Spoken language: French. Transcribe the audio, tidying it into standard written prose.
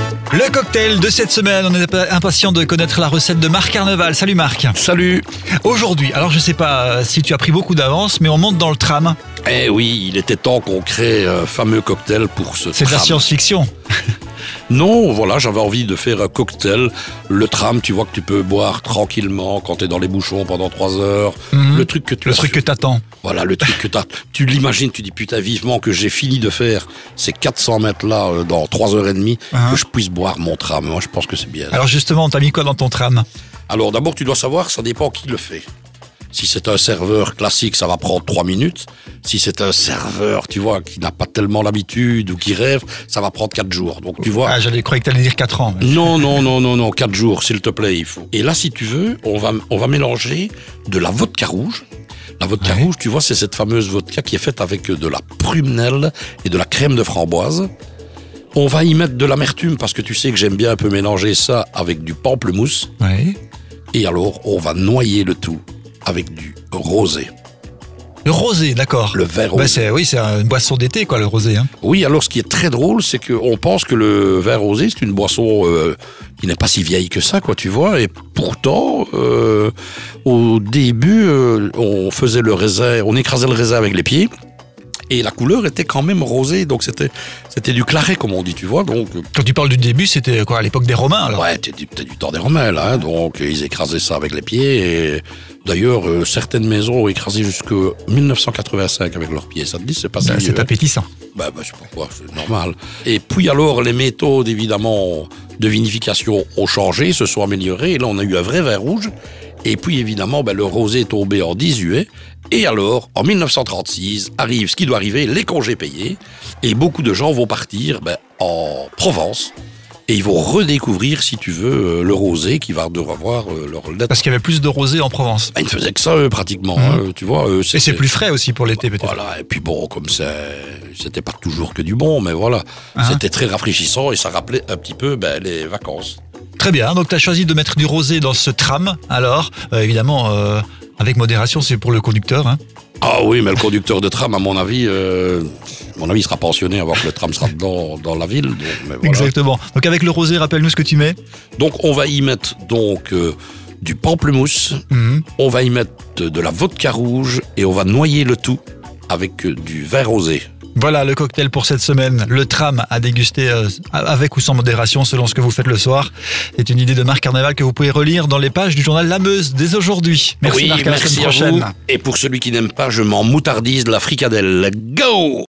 Le cocktail de cette semaine, on est impatient de connaître la recette de Marc Carneval. Salut Marc. Salut. Aujourd'hui, alors je sais pas si tu as pris beaucoup d'avance, mais on monte dans le tram. Eh oui, il était temps qu'on crée un fameux cocktail pour ce tram. C'est de la science-fiction. Non, voilà, j'avais envie de faire un cocktail. Le tram, tu vois que tu peux boire tranquillement quand t'es dans les bouchons pendant 3 heures. Mhm. Le truc que t'attends. Voilà, le truc que tu l'imagines, tu dis putain vivement que j'ai fini de faire ces 400 mètres là dans 3h30, que je puisse boire mon tram. Moi je pense que c'est bien. Alors justement, t'as mis quoi dans ton tram? Alors d'abord tu dois savoir, ça dépend qui le fait. Si c'est un serveur classique, ça va prendre 3 minutes. Si c'est un serveur, tu vois, qui n'a pas tellement l'habitude ou qui rêve, ça va prendre 4 jours. Donc tu vois. Ah, j'allais croire que t'allais dire 4 ans. Mais... Non, 4 jours, s'il te plaît, il faut. Et là, si tu veux, on va mélanger de la vodka rouge. La vodka rouge, tu vois, c'est cette fameuse vodka qui est faite avec de la prunelle et de la crème de framboise. On va y mettre de l'amertume parce que tu sais que j'aime bien un peu mélanger ça avec du pamplemousse. Oui. Et alors, on va noyer le tout avec du rosé. Le rosé, d'accord. Le vin rosé. C'est une boisson d'été, quoi, le rosé. Hein. Oui, alors ce qui est très drôle, c'est qu'on pense que le vin rosé, c'est une boisson qui n'est pas si vieille que ça, quoi, tu vois. Et pourtant, au début, on faisait le raisin, on écrasait le raisin avec les pieds. Et la couleur était quand même rosée, donc c'était du claret, comme on dit, tu vois. Donc, quand tu parles du début, c'était quoi, à l'époque des Romains, alors? Ouais, c'était du temps des Romains, là. Hein, donc, ils écrasaient ça avec les pieds. Et d'ailleurs, certaines maisons ont écrasé jusqu'en 1985 avec leurs pieds. Ça te dit, c'est pas ça. C'est appétissant. Bah, je sais pas quoi, c'est normal. Et puis alors, les méthodes, évidemment, de vinification ont changé, se sont améliorées. Et là, on a eu un vrai vin rouge. Et puis, évidemment, le rosé est tombé en désuet. Et alors, en 1936, arrive ce qui doit arriver, les congés payés. Et beaucoup de gens vont partir en Provence. Et ils vont redécouvrir, si tu veux, le rosé qui va revoir leur lettre. Parce qu'il y avait plus de rosé en Provence. Ils ne faisaient que ça, eux, pratiquement. Tu vois, et c'est plus frais aussi pour l'été, peut-être. Voilà, et puis bon, comme c'était pas toujours que du bon, mais voilà. C'était très rafraîchissant et ça rappelait un petit peu les vacances. Très bien, donc tu as choisi de mettre du rosé dans ce tram. Alors, évidemment, avec modération, c'est pour le conducteur. Hein. Ah oui, mais le conducteur de tram, à mon avis, sera pensionné avant que le tram sera dans la ville. Donc, mais voilà. Exactement. Donc avec le rosé, rappelle-nous ce que tu mets. Donc on va y mettre du pamplemousse, on va y mettre de la vodka rouge et on va noyer le tout avec du vin rosé. Voilà le cocktail pour cette semaine. Le tram à déguster avec ou sans modération selon ce que vous faites le soir. C'est une idée de Marc Carneval que vous pouvez relire dans les pages du journal La Meuse dès aujourd'hui. Merci Marc, à la semaine prochaine. Et pour celui qui n'aime pas, je m'en moutardise de la fricadelle. Go!